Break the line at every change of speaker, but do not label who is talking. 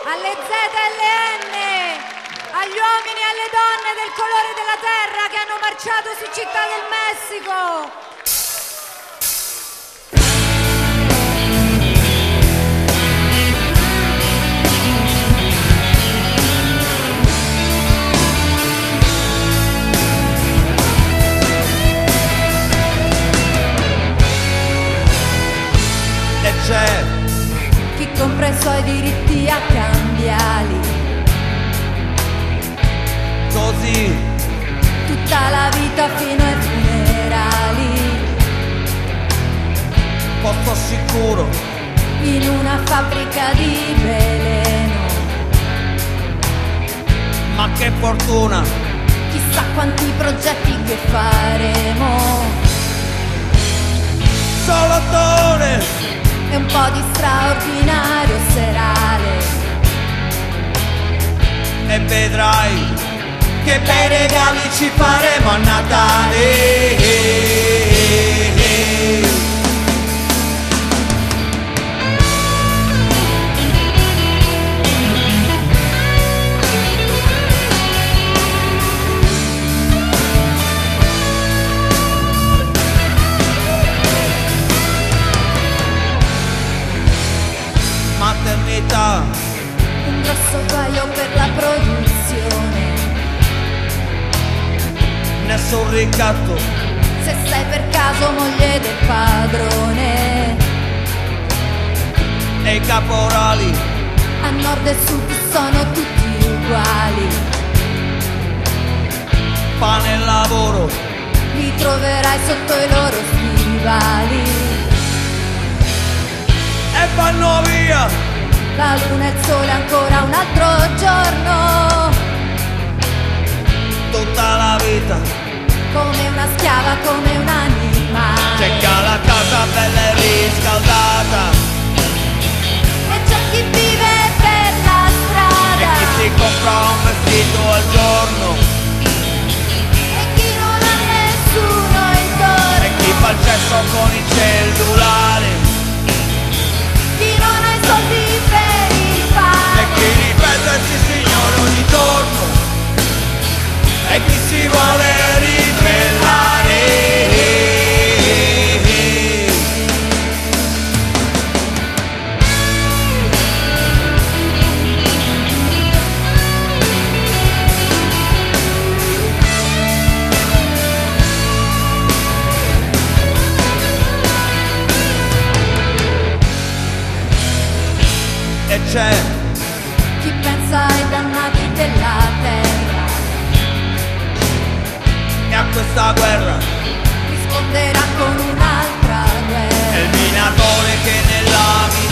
alle Z e alle N, agli uomini e alle donne del colore della terra che hanno marciato su Città del Messico.
E c'è
chi compra i suoi diritti a cambiali,
così
tutta la vita fino ai funerali,
posto sicuro
in una fabbrica di veleno.
ma che fortuna,
Chissà quanti progetti che faremo,
solo attore
e un po' di straordinario serale.
e vedrai che bei regali ci faremo a Natale. Maternità,
Un grosso guaio per la produzione,
nessun ricatto,
se sei per caso moglie del padrone.
e i caporali
A nord e sud sono tutti uguali,
pane e lavoro,
li troverai sotto i loro stivali.
e vanno via
La luna e il sole ancora un altro giorno,
tutta la vita.
come una schiava, come un animale.
C'è chi ha la casa bella e riscaldata
E c'è chi vive per la
e
strada,
chi si compra un vestito al giorno
e chi non ha nessuno
e
intorno,
chi fa il cesso con il cellulare
chi non ha i soldi per il
e
pane,
chi ripete sì signore ogni giorno e chi si vuole ribellare. E c'è
chi pensa ai dannati della terra,
e a questa guerra
risponderà con un'altra
è il
guerra.
minatore che nella